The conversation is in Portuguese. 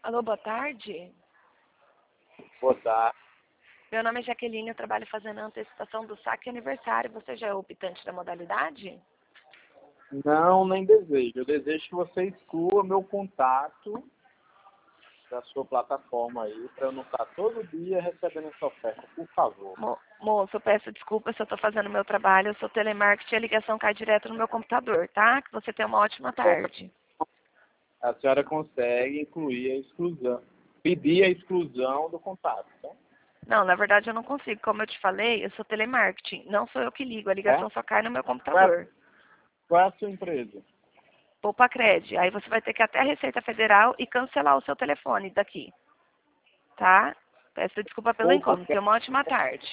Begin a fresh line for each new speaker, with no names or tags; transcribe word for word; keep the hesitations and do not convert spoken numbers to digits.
Alô, boa tarde.
Boa tarde.
Meu nome é Jaqueline, eu trabalho fazendo a antecipação do saque aniversário. Você já é optante da modalidade?
Não, nem desejo. Eu desejo que você exclua meu contato da sua plataforma aí, para eu não estar todo dia recebendo essa oferta, por favor.
Mo moço, eu peço desculpa se eu estou fazendo o meu trabalho. Eu sou telemarketing e a ligação cai direto no meu computador, tá? Que você tenha uma ótima tarde.
A senhora consegue incluir a exclusão, pedir a exclusão do contato, tá?
Não, na verdade eu não consigo. Como eu te falei, eu sou telemarketing. Não sou eu que ligo. A ligação
É?
só cai no meu
Qual é,
computador.
qual é a sua empresa?
Poupa Cred. Aí você vai ter que ir até a Receita Federal e cancelar o seu telefone daqui. Tá? Peço desculpa pelo
Poupa
incômodo. Tenha uma ótima tarde.